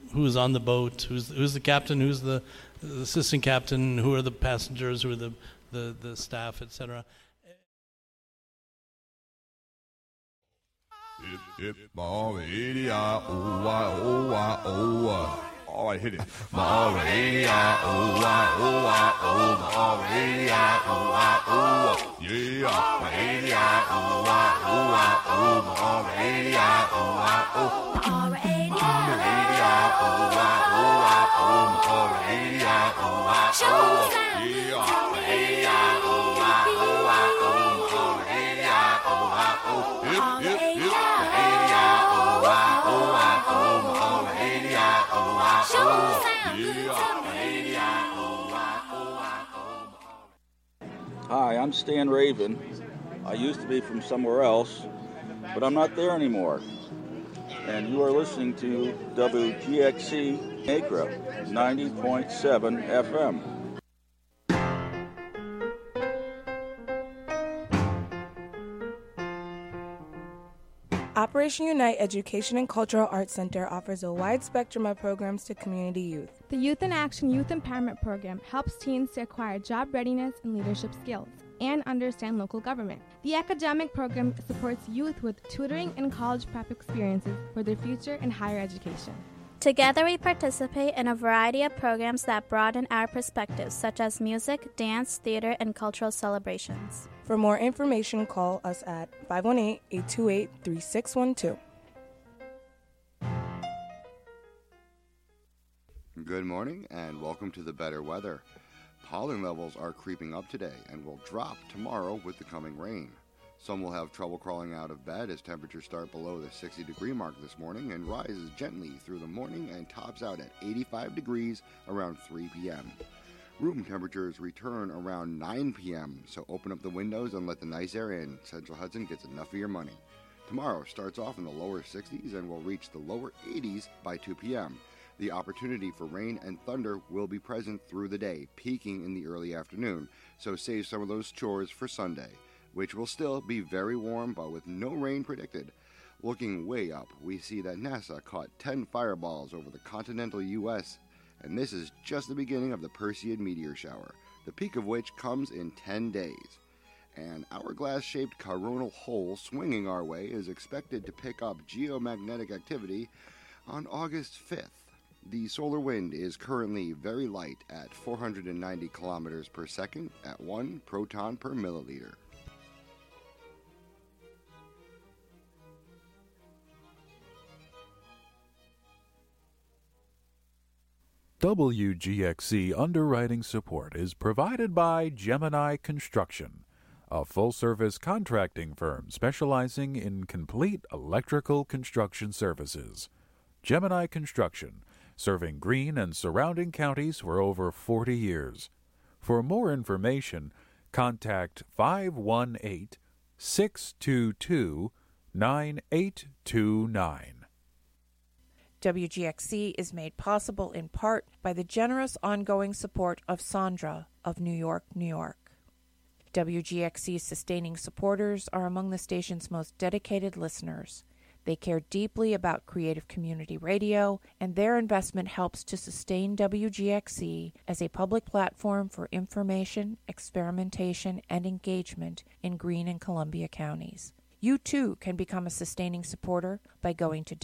who's on the boat, who's the captain, who's the assistant captain, who are the passengers, who are the staff, etc. Hip, oh, I hit it. Yeah, Hi, I'm Stan Raven. I used to be from somewhere else, but I'm not there anymore. And you are listening to WGXC Acre 90.7 FM. Operation Unite Education and Cultural Arts Center offers a wide spectrum of programs to community youth. The Youth in Action Youth Empowerment Program helps teens to acquire job readiness and leadership skills and understand local government. The academic program supports youth with tutoring and college prep experiences for their future in higher education. Together we participate in a variety of programs that broaden our perspectives, such as music, dance, theater, and cultural celebrations. For more information, call us at 518-828-3612. Good morning and welcome to the better weather. Pollen levels are creeping up today and will drop tomorrow with the coming rain. Some will have trouble crawling out of bed as temperatures start below the 60-degree mark this morning and rises gently through the morning and tops out at 85 degrees around 3 p.m. Room temperatures return around 9 p.m., so open up the windows and let the nice air in. Central Hudson gets enough of your money. Tomorrow starts off in the lower 60s and will reach the lower 80s by 2 p.m. The opportunity for rain and thunder will be present through the day, peaking in the early afternoon, so save some of those chores for Sunday, which will still be very warm but with no rain predicted. Looking way up, we see that NASA caught 10 fireballs over the continental U.S., and this is just the beginning of the Perseid meteor shower, the peak of which comes in 10 days. An hourglass-shaped coronal hole swinging our way is expected to pick up geomagnetic activity on August 5th. The solar wind is currently very light at 490 kilometers per second at 1 proton per milliliter. WGXC underwriting support is provided by Gemini Construction, a full-service contracting firm specializing in complete electrical construction services. Gemini Construction, serving Greene and surrounding counties for over 40 years. For more information, contact 518-622-9829. WGXC is made possible in part by the generous ongoing support of Sandra of New York, New York. WGXC's sustaining supporters are among the station's most dedicated listeners. They care deeply about creative community radio, and their investment helps to sustain WGXC as a public platform for information, experimentation, and engagement in Greene and Columbia counties. You too can become a sustaining supporter by going to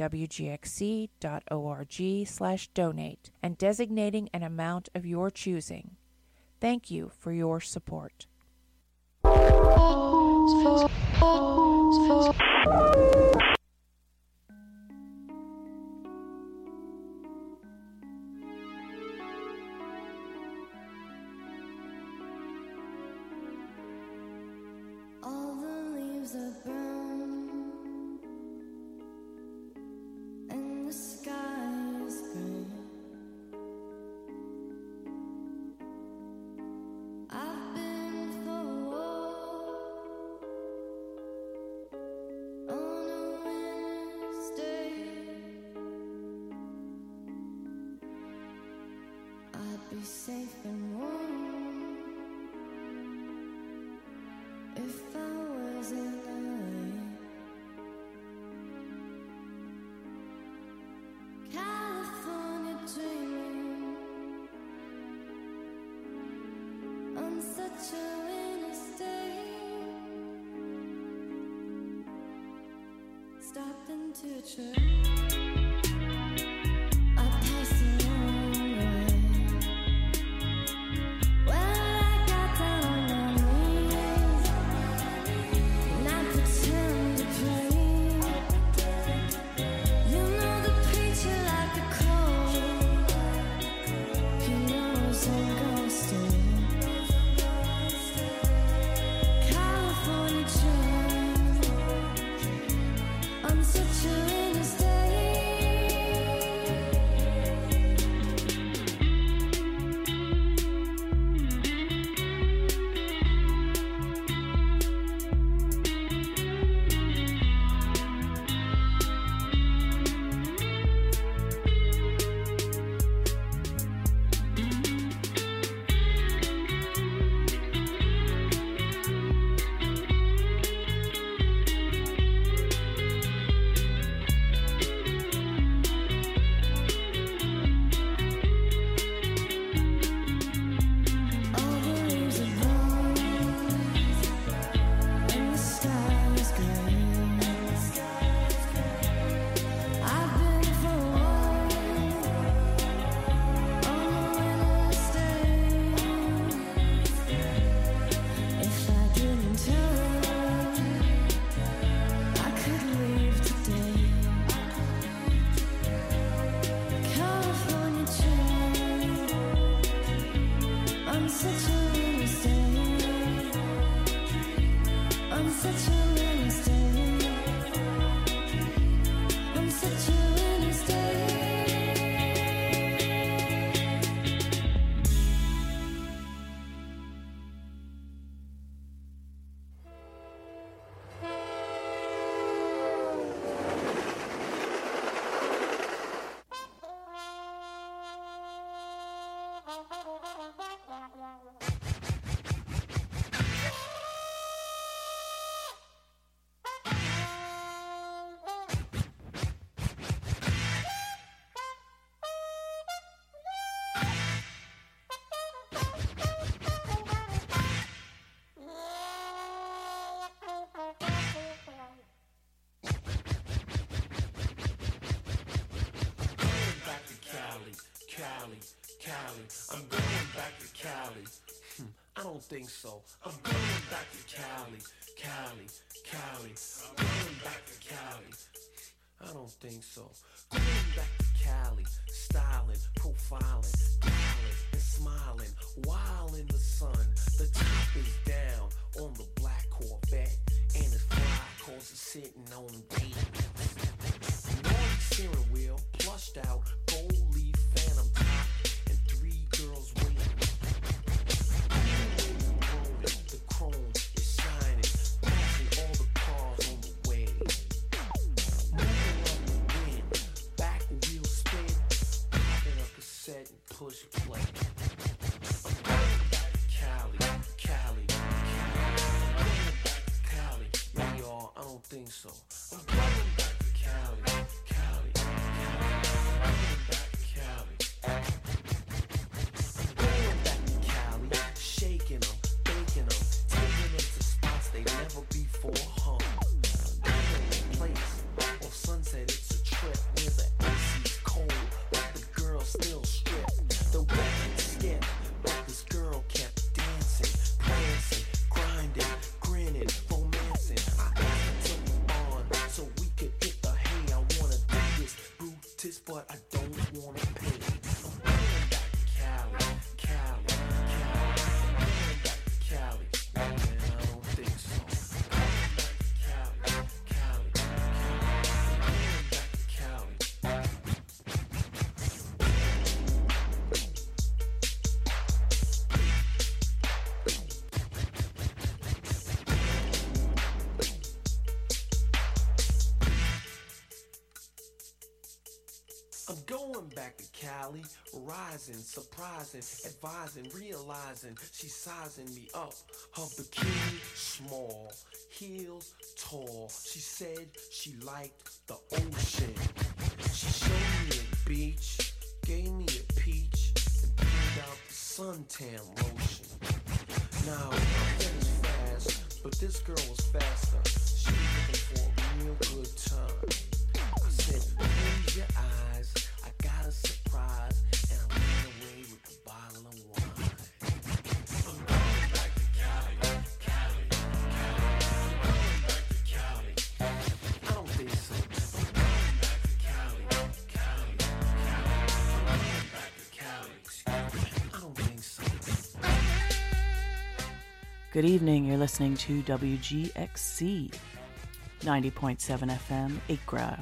wgxc.org/donate and designating an amount of your choosing. Thank you for your support. All the leaves are brown and the sky is gray. I've been for a walk on a winter's day. I'd be safe and warm if I was in LA. California such a winter state. Stopped into a church. I passed along the way. Well, I got down on my knees and I pretend to pray. You know the preacher like a cold. He knows I'm ghosting. California dream on such a winter's day. All the leaves are brown and the sky is gray. I've been for a walk on a winter's day. If I didn't turn, I could leave today. California dream on such a winter's day. On such a winter's day. On such a winter's day. Back to Cali, Cali, Cali. I'm going back to Cali. I don't think so. I'm going back to Cali, Cali, Cali. I'm going back to Cali. I don't think so. Going back to Cali, styling, profiling, dialing and smiling, while in the sun. The top is down on the black Corvette, and it's fly cause it's sitting on pavement. Nordic steering wheel, plushed out, gold leaf phantom top, and 3 girls waiting. The chrome is shining, passing all the cars on the way. Moving up the wind, back wheel spin, popping a cassette and push play. I'm going back to Cali, Cali, Cali. I'm going back to Cali, yeah, y'all, I don't think so. I'm going back to Cali, Cali, Cali. I'm going back to Cali. I'm going back to Cali, shaking them, baking them, taking them to spots they never before hung. Island place, off Sunset, it's a trip where the AC's cold, but the girl still stripped. The wedding skip, but this girl kept dancing, prancing, grinding, grinning, romancing. I asked her to be on so we could hit the hay. I wanna do this, Brutus, but I don't wanna pay. I'm going back to Cali, Cali, Cali. I'm going back to Cali, man, I don't think so. I'm going back to Cali, Cali, Cali. I'm going back to Cali. I'm going back to Cali, rising, surprising, advising, realizing she's sizing me up. Her bikini small, heels tall. She said she liked the ocean. She showed me a beach, gave me a peach, and pulled out the suntan lotion. Now, that is fast, but this girl was faster. She was looking for a real good time. I said, close your eyes, I got a surprise, and I ran away with a bottle of wine. I'm going back to Cali, Cali, Cali. I'm going back to Cali. I don't think so. I'm going back to Cali, Cali, Cali. I'm going back to Cali. Excuse me. I don't think so. Good evening, you're listening to WGXC 90.7 FM, Acra.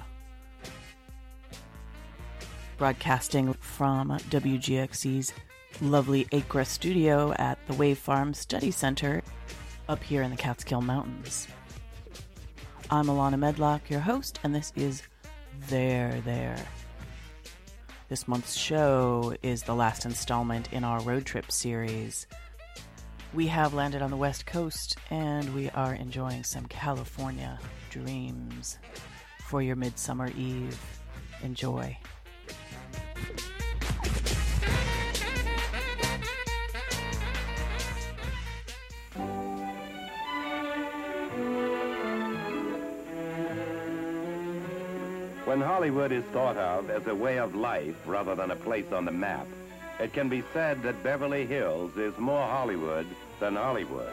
Broadcasting from WGXC's lovely Acra studio at the Wave Farm Study Center up here in the Catskill Mountains. I'm Alana Medlock, your host, and this is There. This month's show is the last installment in our road trip series. We have landed on the West Coast, and we are enjoying some California dreams for your Midsummer Eve. Enjoy. When Hollywood is thought of as a way of life rather than a place on the map, it can be said that Beverly Hills is more Hollywood than Hollywood.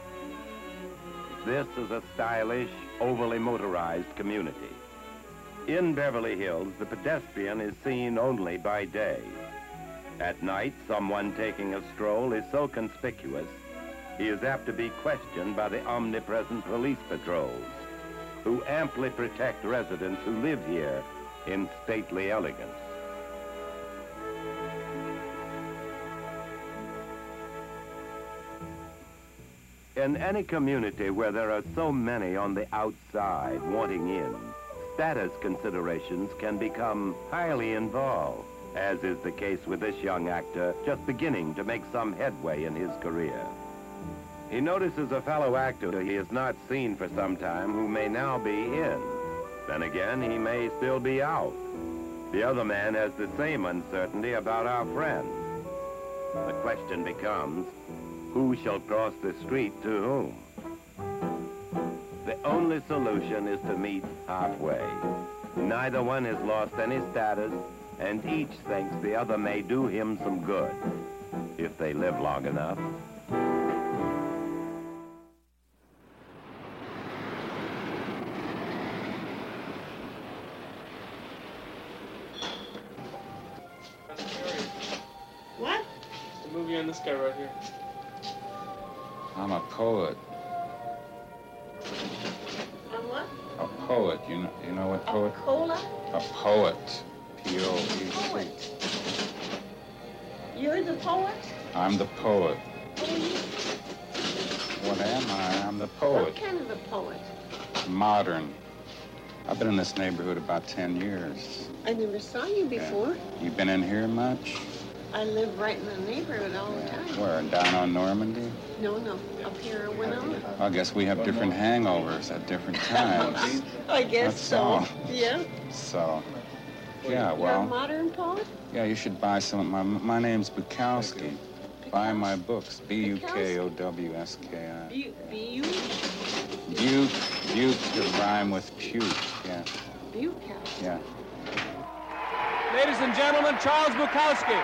This is a stylish, overly motorized community. In Beverly Hills, the pedestrian is seen only by day. At night, someone taking a stroll is so conspicuous, he is apt to be questioned by the omnipresent police patrols, who amply protect residents who live here in stately elegance. In any community where there are so many on the outside wanting in, status considerations can become highly involved, as is the case with this young actor just beginning to make some headway in his career. He notices a fellow actor he has not seen for some time who may now be in. Then again, he may still be out. The other man has the same uncertainty about our friend. The question becomes, who shall cross the street to whom? The only solution is to meet halfway. Neither one has lost any status, and each thinks the other may do him some good, if they live long enough. What? The movie on this guy right here. I'm a poet. On what? A poet. You know what poet? A cola? A poet. P-O-E-T. Poet. You're the poet? I'm the poet. What are you? What am I? I'm the poet. What kind of a poet? Modern. I've been in this neighborhood about 10 years. I never saw you before. You been in here much? I live right in the neighborhood all the time. Where, down on Normandy? No, up here in Winona. I guess we have different hangovers at different times. I guess That's so. all. Yeah. So, yeah, You're well. a modern poet? Yeah, you should buy some. My name's Bukowski. Buy my books. Bukowski. B-U? Buke to rhyme with puke. Yeah. Bukowski. Yeah. Ladies and gentlemen, Charles Bukowski.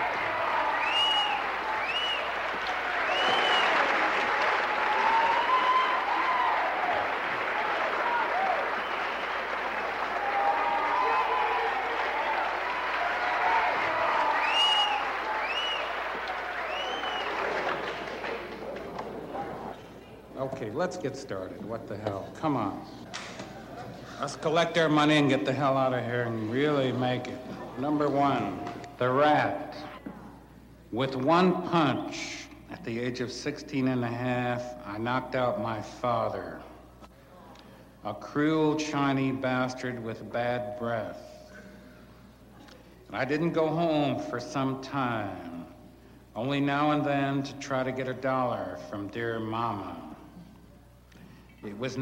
Okay, let's get started. What the hell? Come on. Let's collect our money and get the hell out of here and really make it. Number one, The Rat. With one punch, at the age of 16 and a half, I knocked out my father. A cruel Chinese bastard with bad breath. And I didn't go home for some time, only now and then to try to get $1 from dear Mama. It was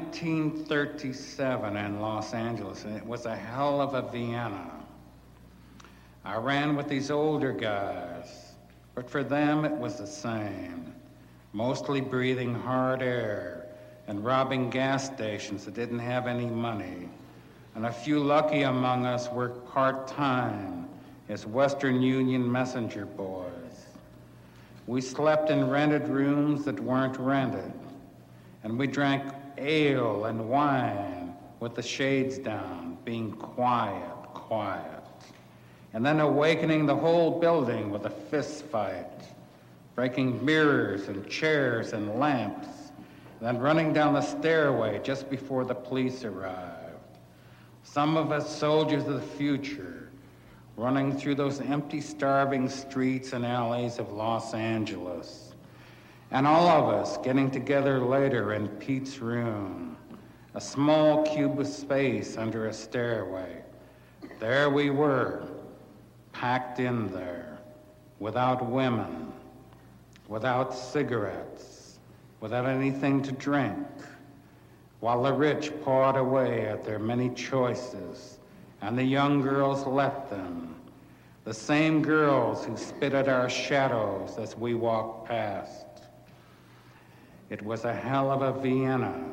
1937 in Los Angeles, and it was a hell of a Vienna. I ran with these older guys, but for them it was the same. mostly breathing hard air and robbing gas stations that didn't have any money. And a few lucky among us worked part-time as Western Union messenger boys. We slept in rented rooms that weren't rented, and we drank ale and wine with the shades down, being quiet. And then awakening the whole building with a fist fight, breaking mirrors and chairs and lamps, and then running down the stairway just before the police arrived. Some of us soldiers of the future, running through those empty, starving streets and alleys of Los Angeles. And all of us getting together later in Pete's room, a small cube of space under a stairway. There we were, packed in there, without women, without cigarettes, without anything to drink, while the rich pawed away at their many choices, and the young girls let them, the same girls who spit at our shadows as we walked past. It was a hell of a Vienna.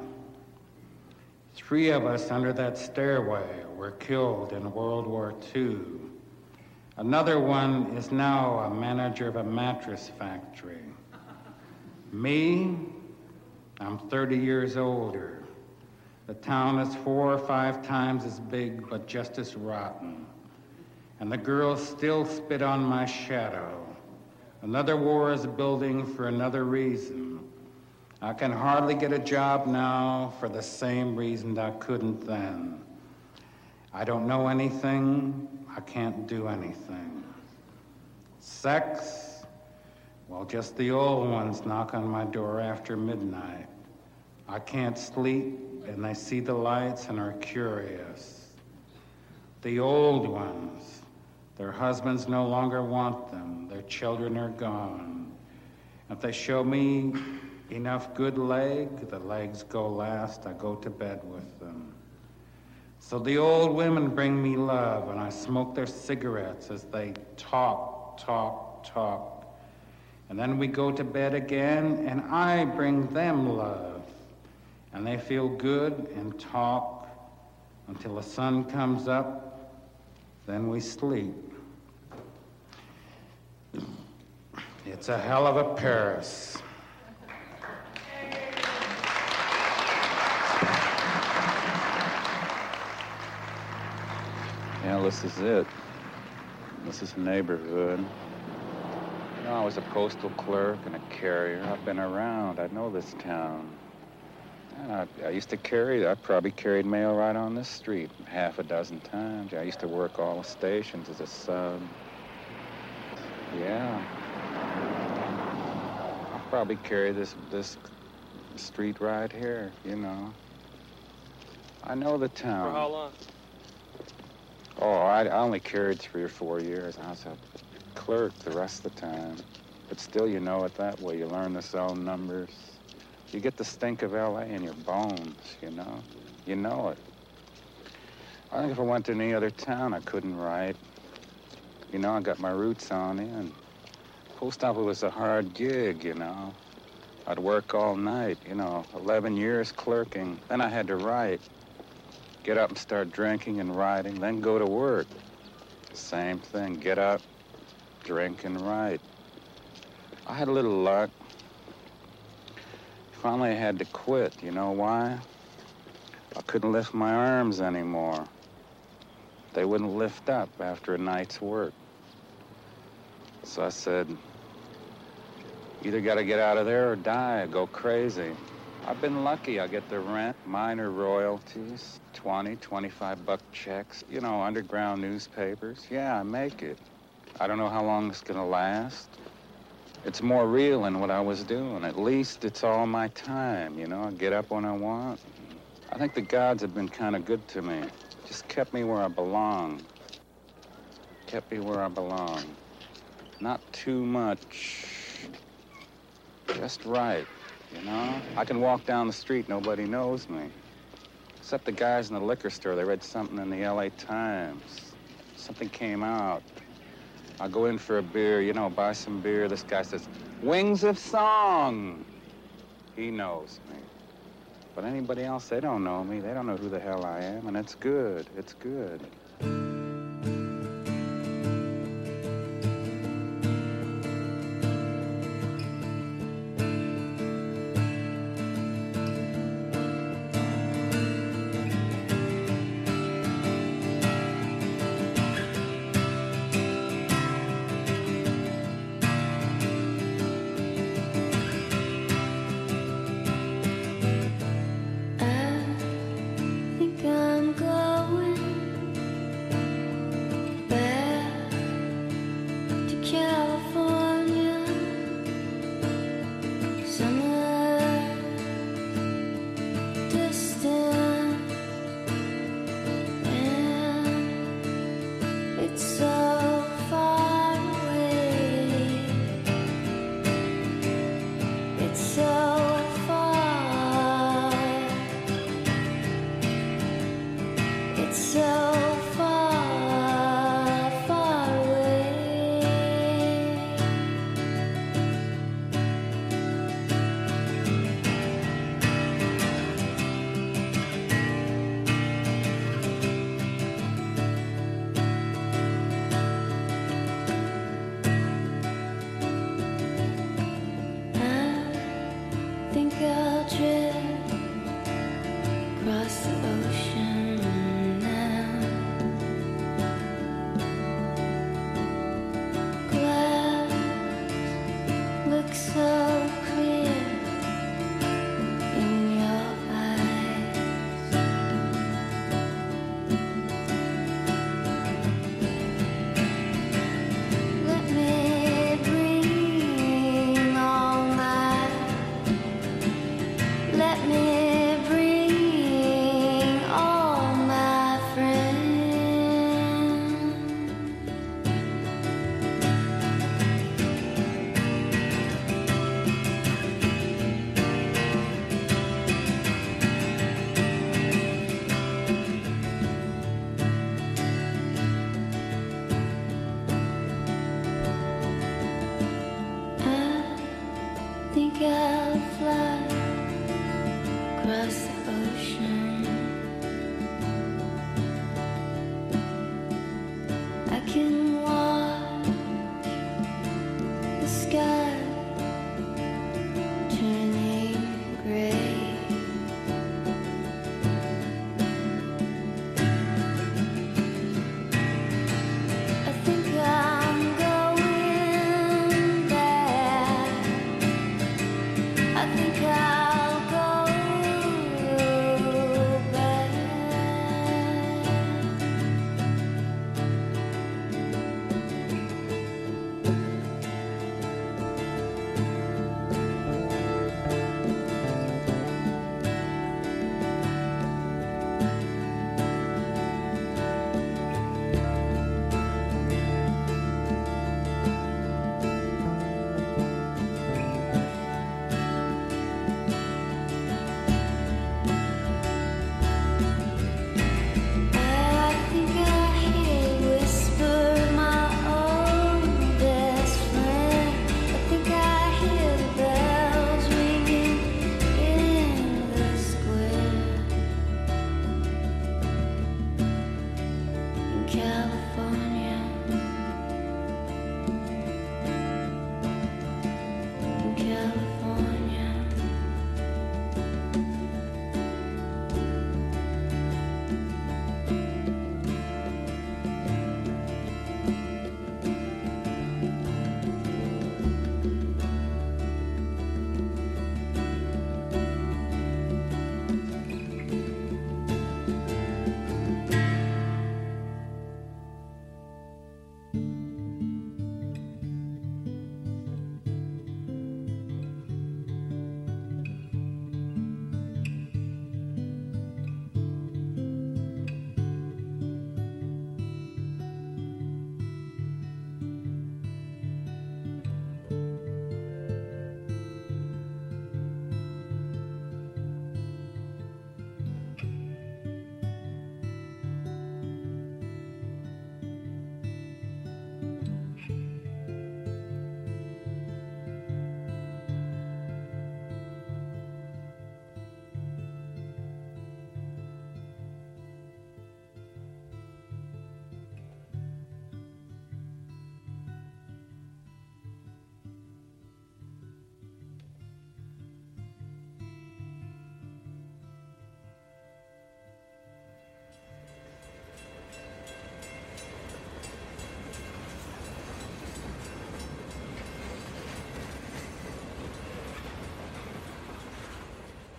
3 of us under that stairway were killed in World War II. Another one is now a manager of a mattress factory. Me, I'm 30 years older. The town is 4 or 5 times as big, but just as rotten. And the girls still spit on my shadow. Another war is building for another reason. I can hardly get a job now for the same reason I couldn't then. I don't know anything, I can't do anything. Sex? Well, just the old ones knock on my door after midnight. I can't sleep, and they see the lights and are curious. The old ones, their husbands no longer want them, their children are gone. If they show me enough good leg, the legs go last, I go to bed with them. So the old women bring me love, and I smoke their cigarettes as they talk. And then we go to bed again, and I bring them love. And they feel good and talk until the sun comes up, then we sleep. It's a hell of a Paris. Yeah, this is it. This is a neighborhood. You know, I was a postal clerk and a carrier. I've been around. I know this town. And I used to carry, I probably carried mail right on this street 6 times. I used to work all the stations as a sub. Yeah. I'll probably carry this street right here, you know. I know the town. For how long? Oh, I only carried 3 or 4 years. I was a clerk the rest of the time. But still, you know it that way. You learn the zone numbers. You get the stink of L.A. in your bones, you know? You know it. I think if I went to any other town, I couldn't write. You know, I got my roots on in. Post office was a hard gig, you know. I'd work all night, you know, 11 years clerking. Then I had to write. Get up and start drinking and writing, then go to work. Same thing, get up, drink and write. I had a little luck. Finally, I had to quit. You know why? I couldn't lift my arms anymore. They wouldn't lift up after a night's work. So I said, either got to get out of there or die, go crazy. I've been lucky. I get the rent, minor royalties, 20, 25-buck checks, you know, underground newspapers. Yeah, I make it. I don't know how long it's gonna last. It's more real than what I was doing. At least it's all my time, you know. I get up when I want. I think the gods have been kind of good to me. Just kept me where I belong. Kept me where I belong. Not too much. Just right. You know, I can walk down the street, nobody knows me. Except the guys in the liquor store, they read something in the LA Times. Something came out. I go in for a beer, you know, buy some beer. This guy says, "Wings of Song." He knows me. But anybody else, they don't know me. They don't know who the hell I am, and it's good. It's good. I think I'm going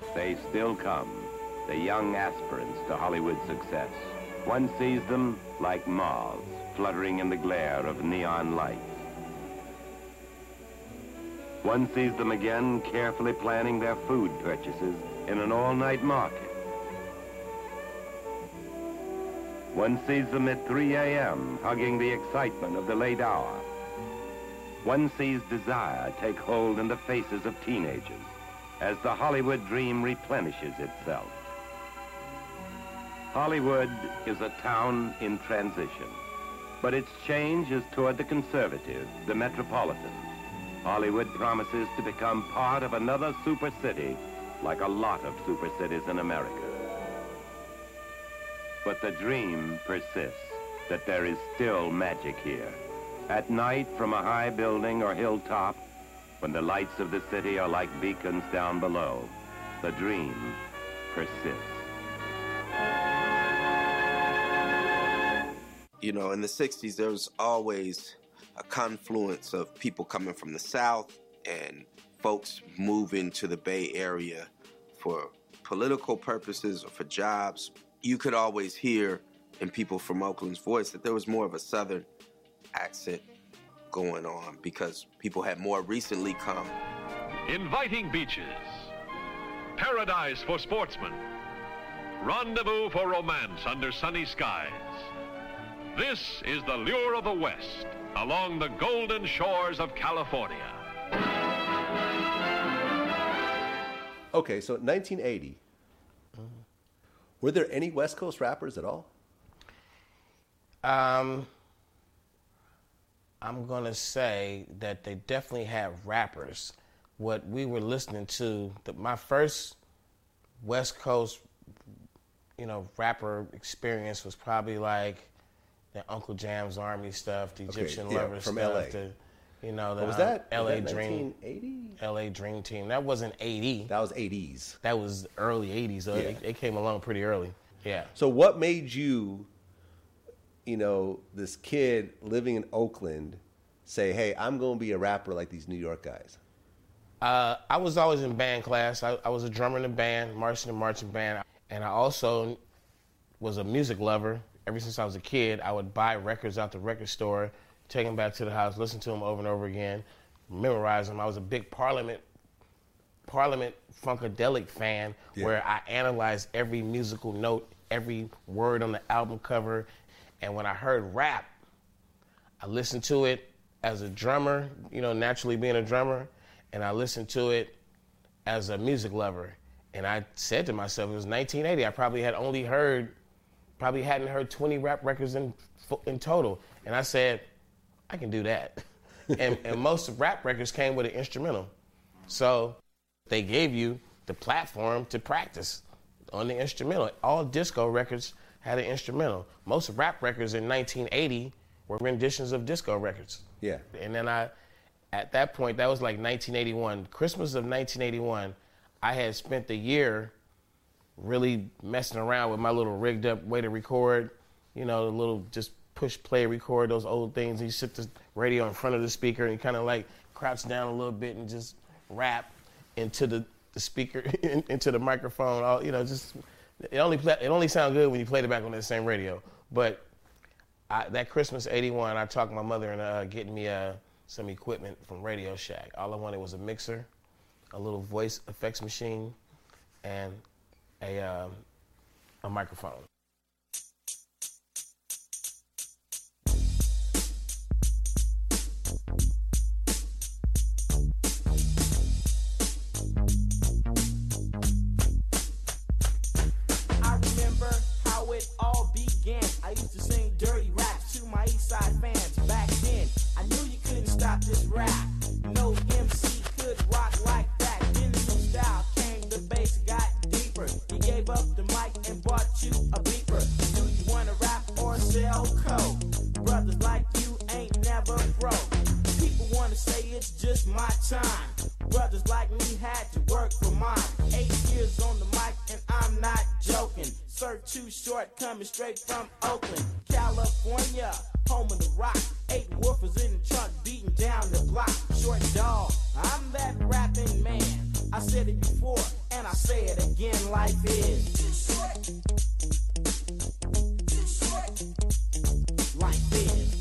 they still come, the young aspirants to Hollywood success. One sees them like moths fluttering in the glare of neon lights. One sees them again carefully planning their food purchases in an all-night market. One sees them at 3 a.m. hugging the excitement of the late hour. One sees desire take hold in the faces of teenagers as the Hollywood dream replenishes itself. Hollywood is a town in transition, but its change is toward the conservative, the metropolitan. Hollywood promises to become part of another super city, like a lot of super cities in America. But the dream persists that there is still magic here. At night, from a high building or hilltop, when the lights of the city are like beacons down below, the dream persists. You know, in the 60s, there was always a confluence of people coming from the South and folks moving to the Bay Area for political purposes or for jobs. You could always hear in people from Oakland's voice that there was more of a Southern accent going on because people had more recently come. Inviting beaches, paradise for sportsmen, rendezvous for romance under sunny skies. This is the lure of the West along the golden shores of California. Okay, so 1980. Were there any West Coast rappers at all? I'm going to say that they definitely had rappers. What we were listening to, my first West Coast, rapper experience was probably like the Uncle Jam's Army stuff, the Egyptian Lover from stuff. LA. Was that LA was that Dream 1980? LA Dream Team. That wasn't 80. That was 80s. That was early 80s. So Yeah. it came along pretty early. Yeah. So what made you, this kid living in Oakland, say, hey, I'm going to be a rapper like these New York guys? I was always in band class. I was a drummer in a band, marching in a marching band. And I also was a music lover. Ever since I was a kid, I would buy records out the record store, take them back to the house, listen to them over and over again, memorize them. I was a big Parliament Funkadelic fan, where I analyzed every musical note, every word on the album cover. And when I heard rap, I listened to it as a drummer, naturally being a drummer, and I listened to it as a music lover. And I said to myself, it was 1980. I probably hadn't heard 20 rap records in total. And I said, I can do that. and most rap records came with an instrumental. So they gave you the platform to practice on the instrumental. All disco records had an instrumental. Most rap records in 1980 were renditions of disco records. Yeah. And then at that point, that was like 1981. Christmas of 1981, I had spent the year really messing around with my little rigged up way to record, the little just push play record, those old things. You sit the radio in front of the speaker and you kind of like crouch down a little bit and just rap into the speaker, into the microphone. It only sounds good when you played it back on that same radio. But that Christmas '81, I talked my mother into getting me some equipment from Radio Shack. All I wanted was a mixer, a little voice effects machine, and a microphone. I remember how it all began. I used to sing dirty raps to my East Side fans. Back then, I knew you couldn't stop this rap. No MC could rock like that. Then the new style came, the bass got deeper. You gave up the mic and bought you a beeper. Do you wanna rap or sell coke? Brothers like you ain't never broke. People wanna say it's just my time. Brothers like me had to work for mine. 8 years on the mic and I'm not joking. Sir Too Short coming straight from Oakland, California, home of the rock. 8 woofers in the truck beating down the block. Short dog, I'm that rapping man. I said it before and I say it again. life is. Life is.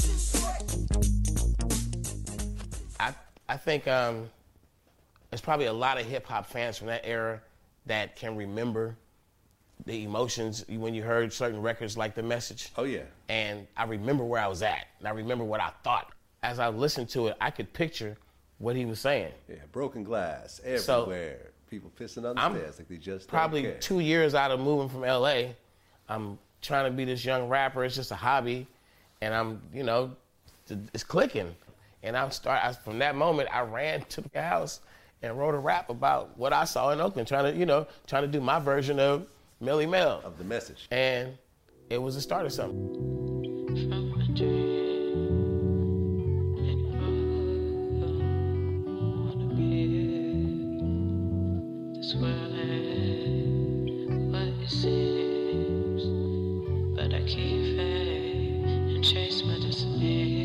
I think there's probably a lot of hip-hop fans from that era that can remember the emotions when you heard certain records like The Message. Oh, yeah. And I remember where I was at, and I remember what I thought. As I listened to it, I could picture what he was saying. Yeah, broken glass everywhere. People pissing on the stairs like they just probably don't care. 2 years out of moving from L.A. I'm trying to be this young rapper. It's just a hobby, and I'm, it's clicking. And from that moment, I ran to the house and wrote a rap about what I saw in Oakland, trying to do my version of Melly Mel. Of The Message. And it was the start of something. This world ain't what it seems, but I keep faith and chase my destiny.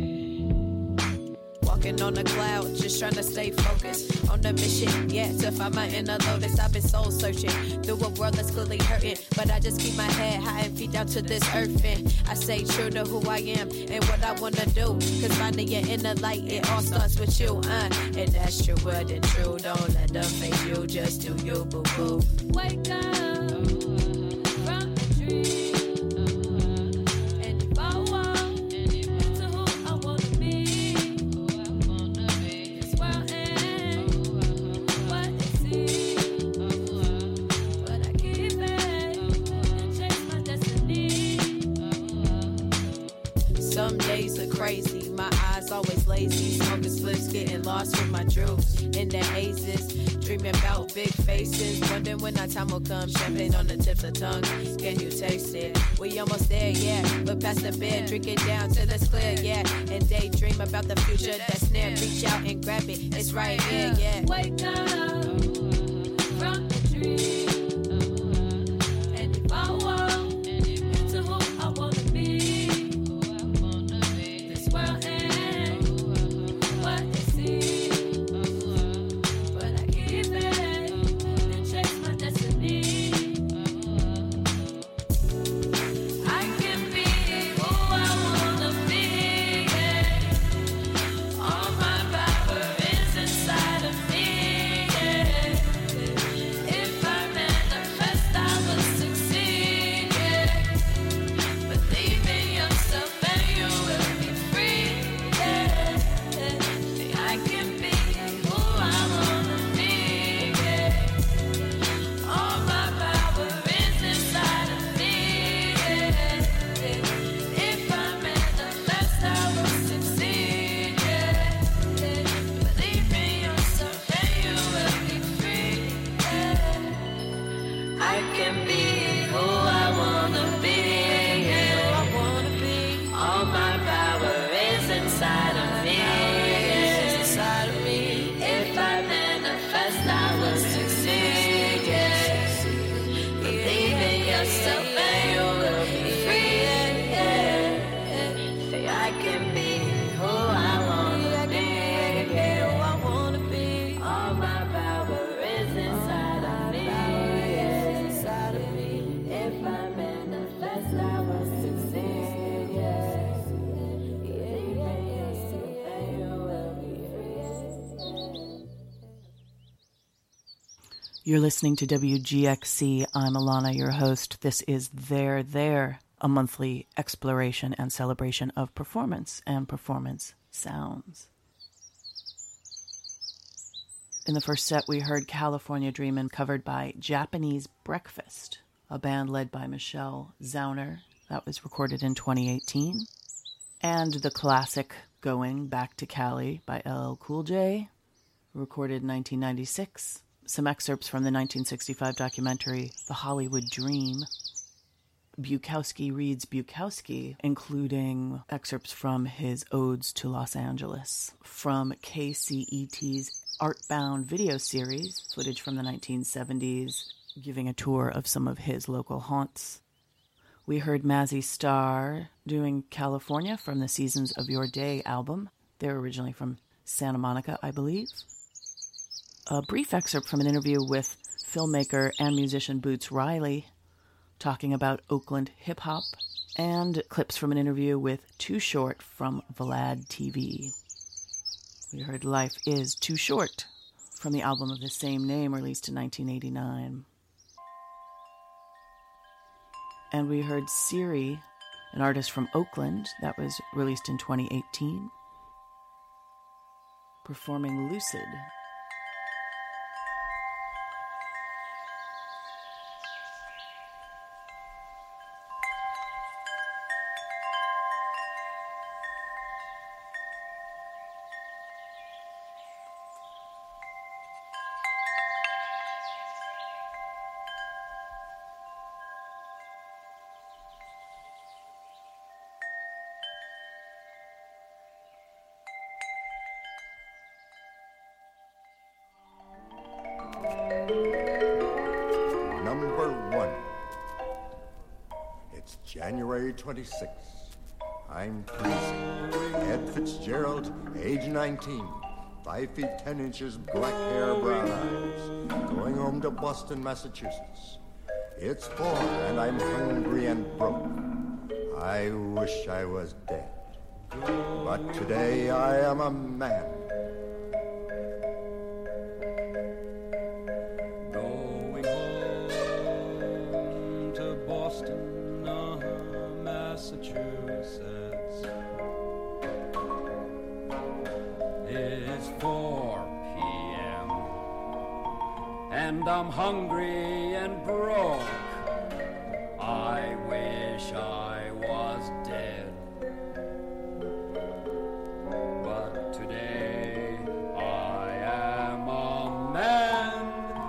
Walking on a cloud, just trying to stay focused on the mission, yeah, to find my inner lotus. I've been soul searching through a world that's clearly hurting, but I just keep my head high and feet down to this earth, and I stay true to who I am and what I wanna do, cause finding your inner light, it all starts with you, and that's true, word and true. Don't let them fake you, just do you, boo-boo. Wake up from a dream, and evolve into who I wanna be. This world ain't what it seems, but I keep faith and chase my destiny. Some days are crazy, my eyes always lazy, smoking spliffs, getting lost with my droops in the hazes, dreaming about big faces, wondering when our time will come, champagne on the tips of tongue, can you taste it? We almost there, yeah, but past the bed, drink it down till it's clear, yeah, and daydream about the future that's near, reach out and grab it, it's right here, yeah. Wake up from a dream, and evolve into who I wanna be. This world ain't what it seems, but I keep faith and chase my destiny. I can be who I wanna be, yeah. All my power is inside of me, yeah. If I manifest, I will succeed, yeah. Believe in yourself and you will be free, yeah. I can be who I wanna be, yeah. All my power is inside of me, yeah. If I manifest, I will succeed, yeah. Believe in yourself and you will be free, yeah. I can be who I wanna be, yeah. All my power is inside of me, yeah. If I manifest, I will succeed, yeah. Believe in yourself and you will be free, yeah. I can be who I wanna be, yeah. All my power is inside of me, yeah. If I manifest, I will succeed, yeah. Believe in yourself and you will be free. You're listening to WGXC. I'm Alana, your host. This is There, a monthly exploration and celebration of performance and performance sounds. In the first set, we heard California Dreamin' covered by Japanese Breakfast, a band led by Michelle Zauner. That was recorded in 2018. And the classic Going Back to Cali by LL Cool J, recorded in 1996. Some excerpts from the 1965 documentary The Hollywood Dream. Bukowski reads Bukowski, including excerpts from his Odes to Los Angeles. From KCET's Artbound video series, footage from the 1970s, giving a tour of some of his local haunts. We heard Mazzy Star doing California from the Seasons of Your Day album. They're originally from Santa Monica, I believe. A brief excerpt from an interview with filmmaker and musician Boots Riley talking about Oakland hip-hop, and clips from an interview with Too Short from Vlad TV. We heard Life Is Too Short from the album of the same name released in 1989. And we heard Siri, an artist from Oakland that was released in 2018, performing Lucid. Number 1. It's January 26th. I'm freezing. Ed Fitzgerald, age 19. 5 feet 10 inches, black hair, brown eyes. Going home to Boston, Massachusetts. It's 4 and I'm hungry and broke. I wish I was dead. But today I am a man. Going home to Boston, Massachusetts. It's 4 p.m. and I'm hungry and broke. I wish I was dead. But today I am a man.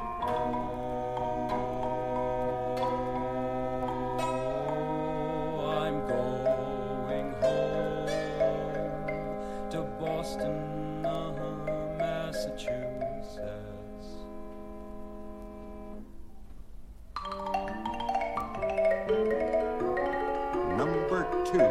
Oh, I'm going home to Boston, Massachusetts. Number 2.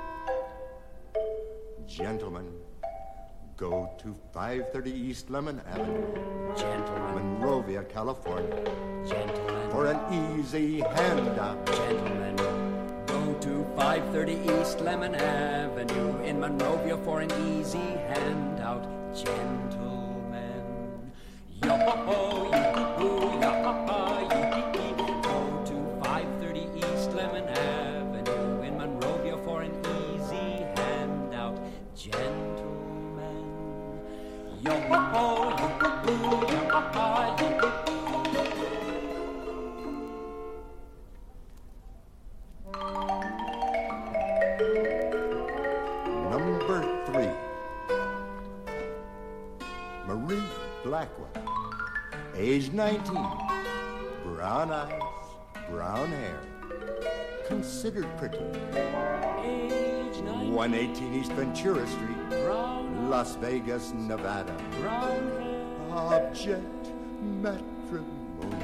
Gentlemen, go to 530 East Lemon Avenue. Gentlemen. Monrovia, California. Gentlemen. For an easy handout. Gentlemen, go to 530 East Lemon Avenue in Monrovia for an easy handout. Gentlemen, yo-ho-ho, yoo-hoo, yo-ho-ho, yee-hee-hee. Go to 530 East Lemon Avenue in Monrovia for an easy handout. Gentlemen, yo-ho-ho, yoo-hoo, yo-ho-ho, yee-hee-hee. Number 3. Marie Blackwell, age 19. Brown eyes, brown hair. Considered pretty. Age 19. 118 East Ventura Street. Brown Las Vegas, Nevada. brown hair. Object matrimony.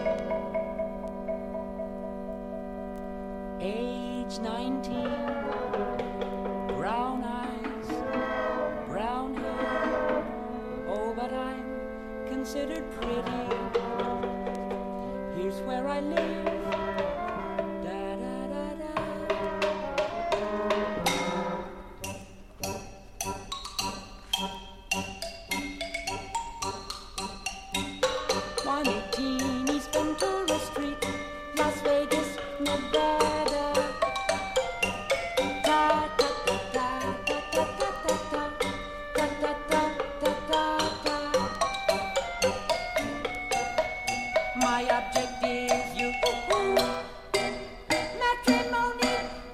Age 19, brown eyes, brown hair. Oh, but I'm considered pretty. Here's where I live. Da da da da. 118 East Ventura Street, Las Vegas, Nevada. Ta ta ta ta ta ta ta ta ta ta ta ta ta. My object is you, matrimony.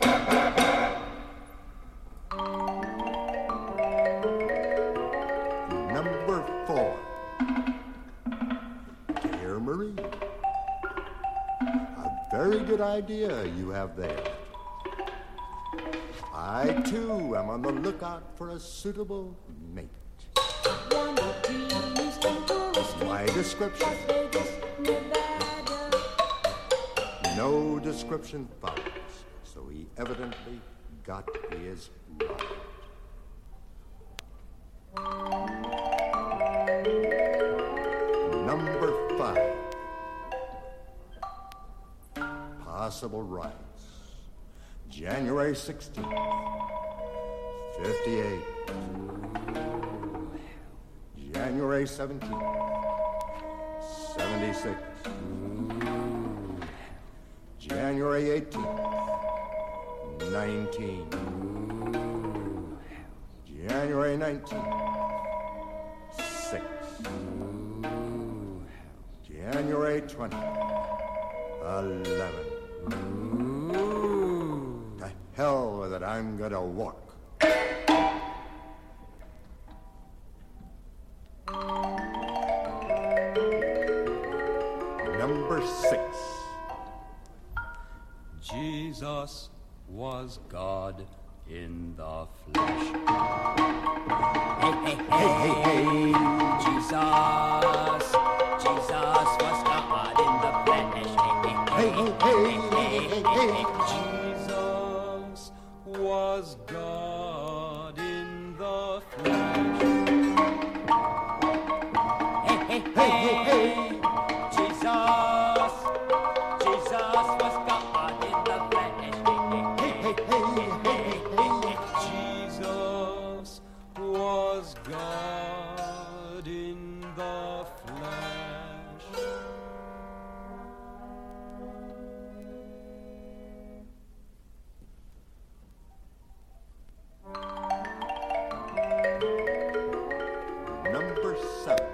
Number 4. Dear Marie, a very good idea you have there. I too am on the lookout for a suitable mate. 118 East Ventura Street, My description, Las Vegas, Nevada. no description follows, so he evidently got his right. Number 5. civil rights. January 16th, 58. January 17th, 76. January 18th, 19. January 19th, 6. January 20th, 11. To hell with it, I'm gonna walk. Number 6. Jesus was God in the flesh. Hey, hey, hey, hey, Jesus was God in the flesh. Hey, hey, hey, hey, hey, hey, Jesus was God in the flesh. Hey, hey, hey, hey, hey, Jesus was God in the flesh. Hey, hey, hey, hey, hey, hey, Jesus was God in the flesh. Number 7.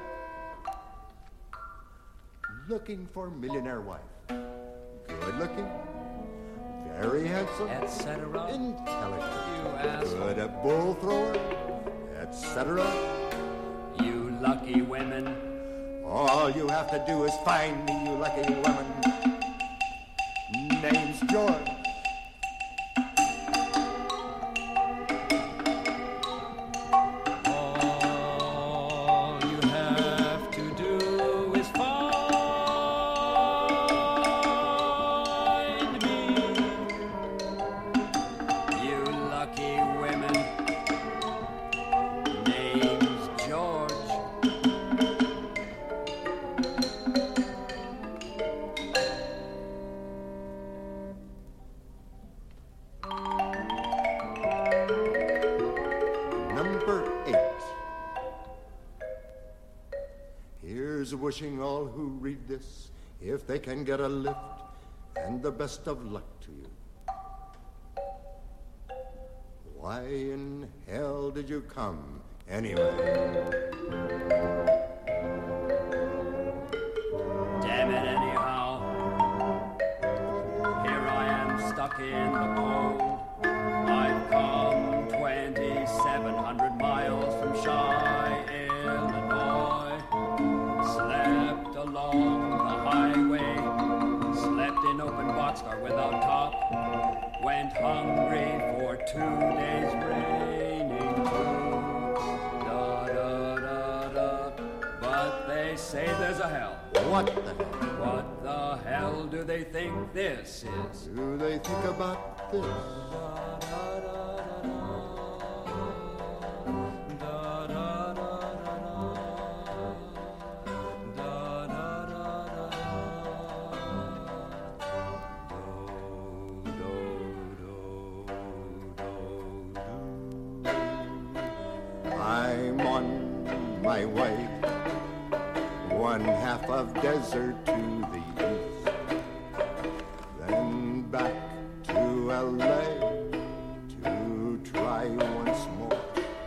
Looking for millionaire wife. Good looking, very handsome, etc. Intelligent, good at bull throwing, etc. You lucky women. All you have to do is find me, you lucky woman. Name's George. All you have to do is find me. You lucky women. Name's George. Number 8. Here's wishing all who read this, if they can get a lift, and the best of luck to you. Why in hell did you come anyway? Damn it, anyhow. Here I am stuck in the cold. I've come 2,700 miles from Shy, Illinois. Slept along the highway. Slept in open boxcar without top. Went hungry for 2 days raining too. Da da da da. But they say there's a hell. What the hell? What the hell do they think this is? Do they think about this? I'm on my way, one half of desert to the east, then back to LA to try once more.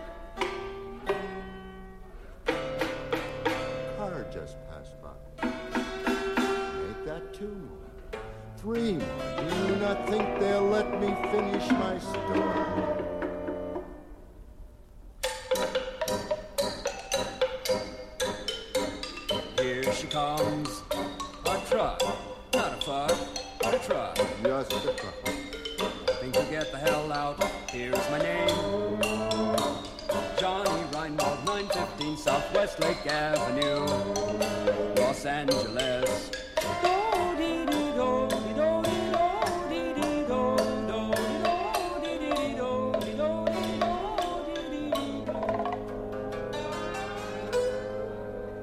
Car just passed by. Make that 2 more, 3 more. Do not think they'll let me finish my story. Here she comes, a truck, not a fuck, but a truck. Just a truck. I think you get the hell out. Here's my name, Johnny Reinwald, 915 Southwest Lake Avenue, Los Angeles.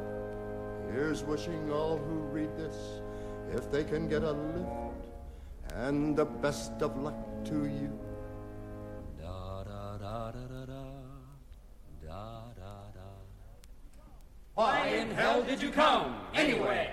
Here's wishing all who read this, if they can get a lift, and the best of luck to you. Da da da da da da da da da. Why in hell did you come, anyway?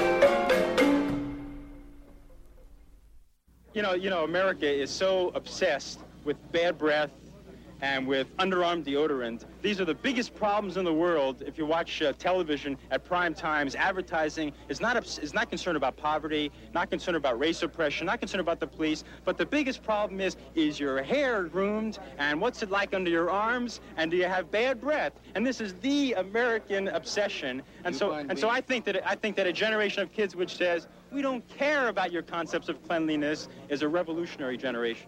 You know, America is so obsessed with bad breath and with underarm deodorant. These are the biggest problems in the world. If you watch television at prime times, advertising is not concerned about poverty, not concerned about race oppression, not concerned about the police, but the biggest problem is your hair groomed, and what's it like under your arms, and do you have bad breath? And this is the American obsession. And so I think that a generation of kids which says, we don't care about your concepts of cleanliness is a revolutionary generation.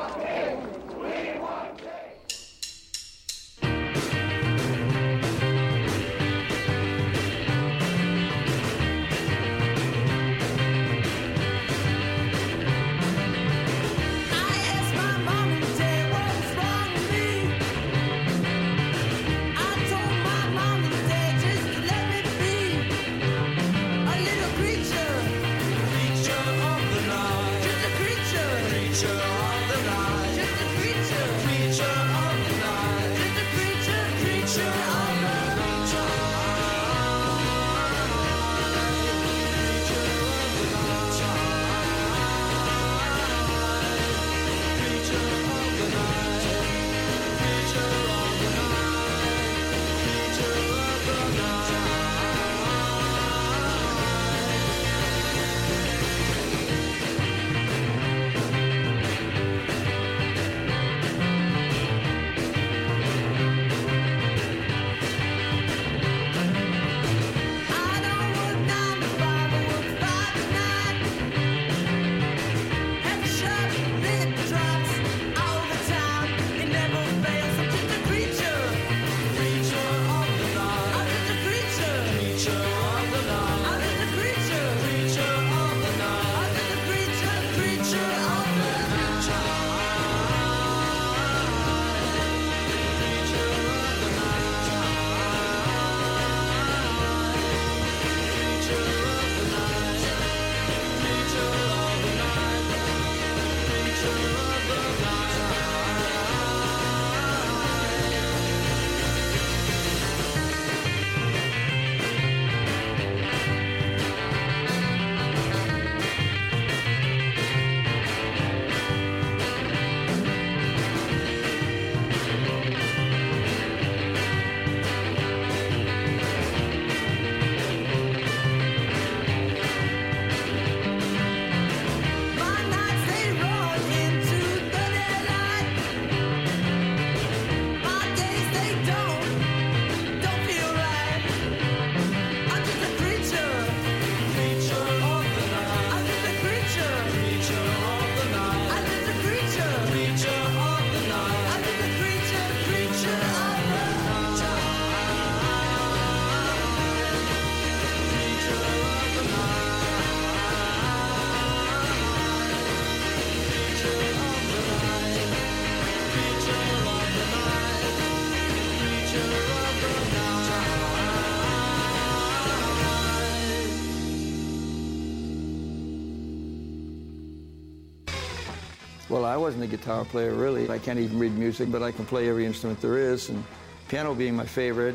Well, I wasn't a guitar player, really. I can't even read music, but I can play every instrument there is, and piano being my favorite.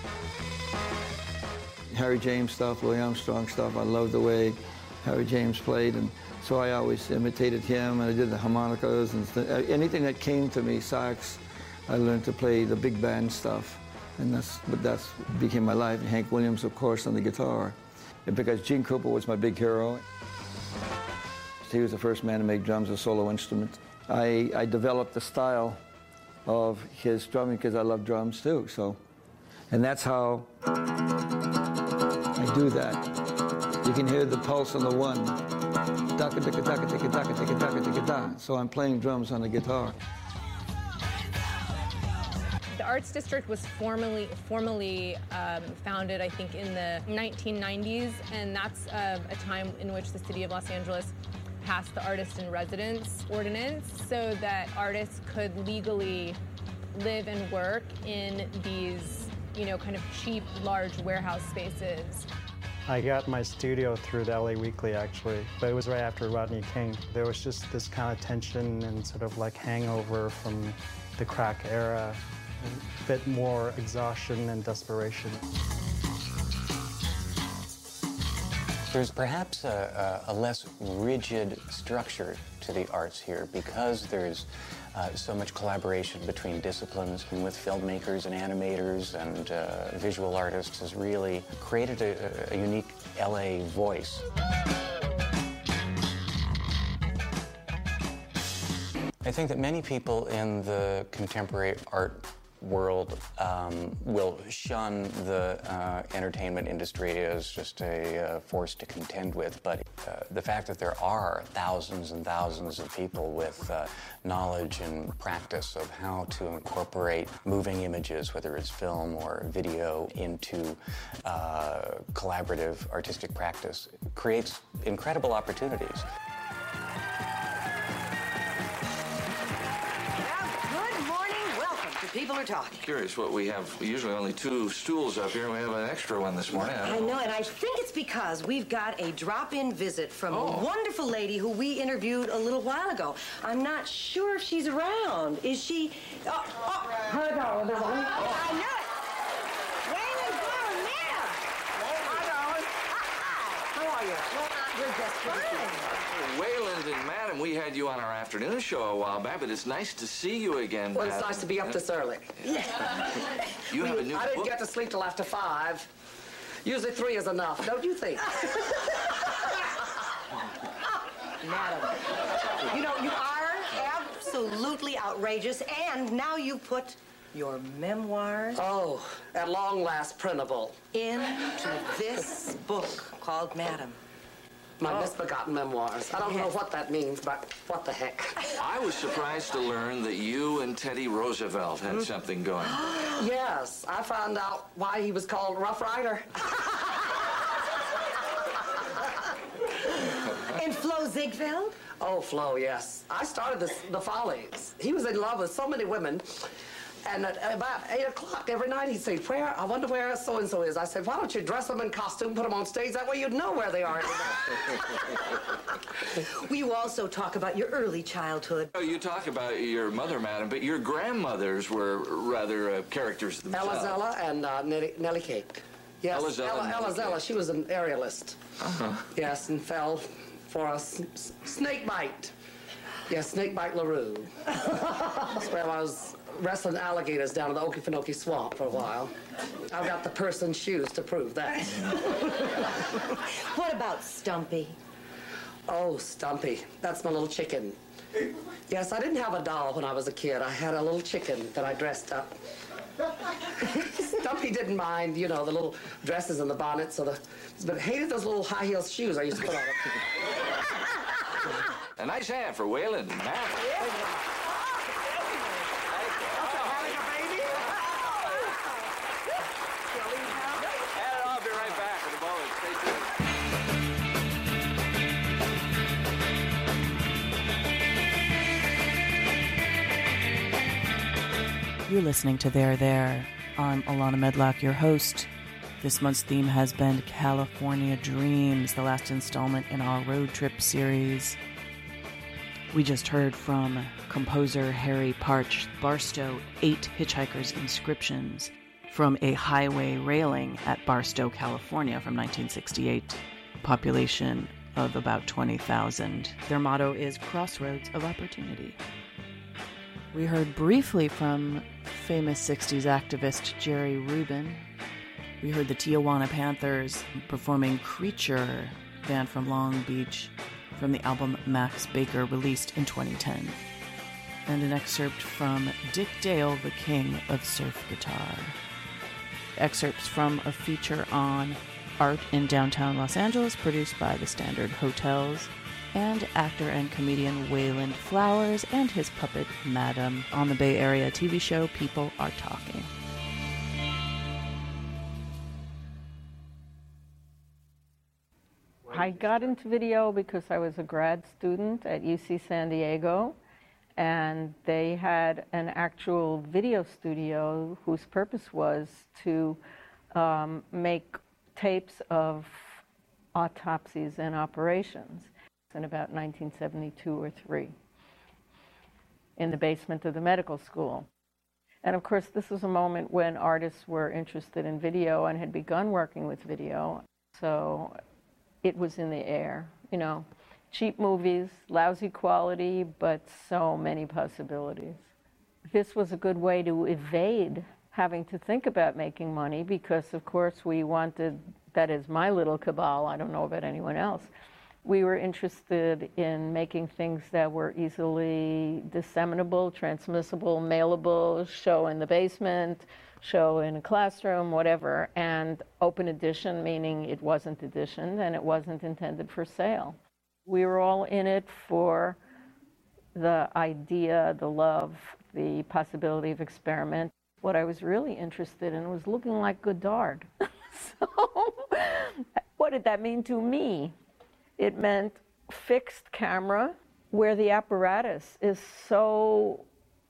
Harry James stuff, Louis Armstrong stuff, I loved the way Harry James played, and so I always imitated him, and I did the harmonicas, and anything that came to me, sax, I learned to play the big band stuff, and that's became my life. Hank Williams, of course, on the guitar. And because Gene Krupa was my big hero. He was the first man to make drums a solo instrument. I developed the style of his drumming because I love drums too. So, and that's how I do that. You can hear the pulse on the one. So I'm playing drums on the guitar. The Arts District was formally founded, I think, in the 1990s, and that's a time in which the city of Los Angeles passed the Artist in Residence ordinance so that artists could legally live and work in these, kind of cheap, large warehouse spaces. I got my studio through the LA Weekly, actually, but it was right after Rodney King. There was just this kind of tension and sort of like hangover from the crack era, and a bit more exhaustion and desperation. There's perhaps a less rigid structure to the arts here because there's so much collaboration between disciplines, and with filmmakers and animators and visual artists has really created a unique LA voice. I think that many people in the contemporary art world will shun the entertainment industry as just a force to contend with, but the fact that there are thousands and thousands of people with knowledge and practice of how to incorporate moving images, whether it's film or video, into collaborative artistic practice creates incredible opportunities. People are talking. Curious what we have. Usually only 2 stools up here, and we have an extra one this morning. I know, and I think it's because we've got a drop-in visit from a wonderful lady who we interviewed a little while ago. I'm not sure if she's around. Is she? Hello, everyone. I know it. Raymond Brown, ma'am. Hi, darling. How are you? Well, we're just fine. Wayland and Madam, we had you on our afternoon show a while back, but it's nice to see you again. Well, it's nice to be up this early. You have a new I didn't book? get to sleep till after 5. Usually 3 is enough, don't you think? Madam, you know, you are absolutely outrageous, and now you put your memoirs... Oh, at long last printable. ...into this book called Madam. My misbegotten memoirs. I don't know what that means, but what the heck. I was surprised to learn that you and Teddy Roosevelt had something going. Yes, I found out why he was called Rough Rider. And Flo Ziegfeld? Oh, Flo, yes. I started the Follies. He was in love with so many women. And at about 8 o'clock every night, he'd say, I wonder where so-and-so is. I said, why don't you dress them in costume, put them on stage, that way you'd know where they are. You also talk about your early childhood. Oh, you talk about your mother, Madam, but your grandmothers were rather characters themselves. Ella Zella and Nellie Cake. Yes, Ella Zella and Ella Nellie Zella, Cake. she was an aerialist. Yes, and fell for a snake bite. Yes, snake bite LaRue. Well, I was wrestling alligators down in the Okefenokee Swamp for a while. I've got the purse and shoes to prove that. What about Stumpy? Oh, Stumpy. That's my little chicken. Yes, I didn't have a doll when I was a kid. I had a little chicken that I dressed up. Stumpy didn't mind, you know, the little dresses and the bonnets, but hated those little high heel shoes I used to put on. A nice hand for Wayland and Madam. I'll be right back in a moment. Stay tuned. You're listening to There. I'm Alana Medlock, your host. This month's theme has been California Dreams, the last installment in our road trip series. We just heard from composer Harry Parch, Barstow, 8 hitchhikers' inscriptions from a highway railing at Barstow, California from 1968. Population of about 20,000. Their motto is Crossroads of Opportunity. We heard briefly from famous 60s activist Jerry Rubin. We heard the Tijuana Panthers performing Creature, band from Long Beach, from the album Max Baker, released in 2010. And an excerpt from Dick Dale, the King of Surf Guitar. Excerpts from a feature on art in downtown Los Angeles, produced by the Standard Hotels, and actor and comedian Wayland Flowers and his puppet Madam on the Bay Area TV show People Are Talking. I got into video because I was a grad student at UC San Diego, and they had an actual video studio whose purpose was to make tapes of autopsies and operations in about 1972 or 3 in the basement of the medical school. And of course, this was a moment when artists were interested in video and had begun working with video. So it was in the air, you know, cheap movies, lousy quality, but so many possibilities. This was a good way to evade having to think about making money because, of course, we wanted, that is my little cabal, I don't know about anyone else, we were interested in making things that were easily disseminable, transmissible, mailable, show in the basement, show in a classroom, whatever, and open edition, meaning it wasn't editioned and it wasn't intended for sale. We were all in it for the idea, the love, the possibility of experiment. What I was really interested in was looking like Godard. So what did that mean to me? It meant fixed camera where the apparatus is so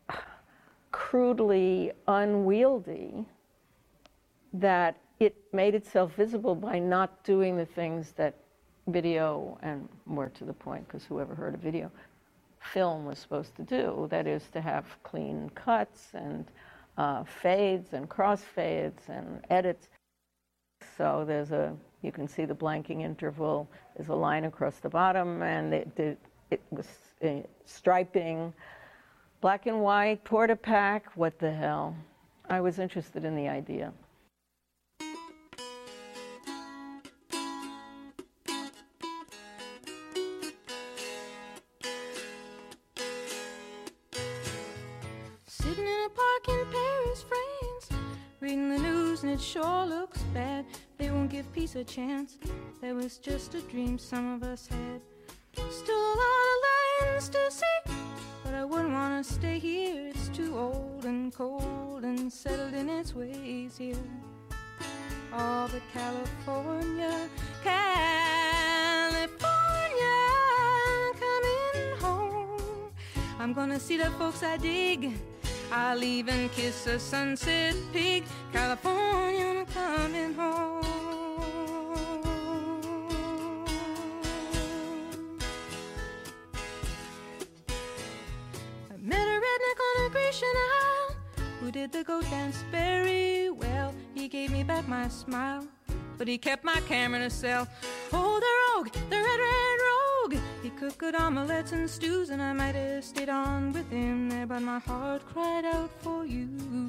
crudely unwieldy that it made itself visible by not doing the things that video, and more to the point, because whoever heard of video, film was supposed to do. That is to have clean cuts and fades and crossfades and edits. So there's you can see the blanking interval. There's a line across the bottom, and it was striping, black and white, porta-pack, what the hell. I was interested in the idea. Sitting in a park in Paris, France, reading the news and it sure looks bad. They won't give peace a chance. That was just a dream some of us had. Still a lot of lands to see, but I wouldn't want to stay here. It's too old and cold and settled in its ways here. Oh, but California, California, coming home. I'm gonna see the folks I dig. I'll even kiss a sunset pig. California, I'm coming home. I met a redneck on a Grecian Isle who did the goat dance very well. He gave me back my smile, but he kept my camera in a cell. Oh, the rogue, the red rogue. He cooked good omelettes and stews, and I might have stayed on with him there, but my heart cried out for you.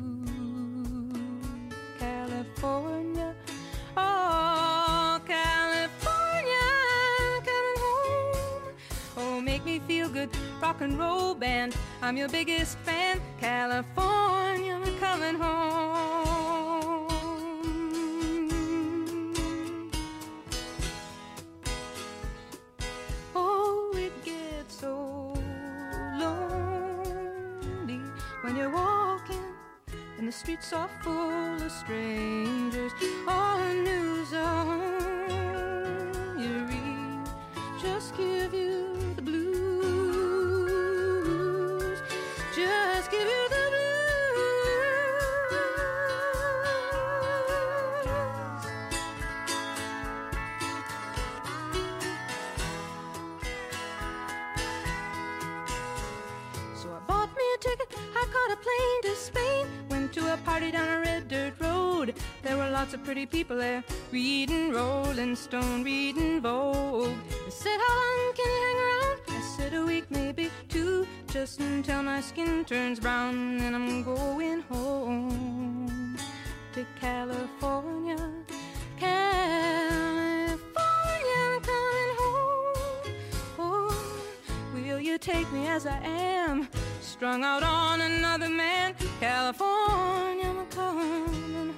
California, oh, California, coming home. Oh, make me feel good, rock and roll band. I'm your biggest fan. California, I'm coming home. Oh, it gets so lonely when you're walking and the streets are full of strangers. All the news on you read just give you the blues. Just give you the blues. So I bought me a ticket, I caught a plane to Spain. Went to a party down a red dirt road. There were lots of pretty people there, reading Rolling Stone, reading Vogue. They said, how long can you hang around? I said, a week, maybe 2, just until my skin turns brown. And I'm going home to California. California, I'm coming home. Oh, will you take me as I am, strung out on another man? California, I'm coming home.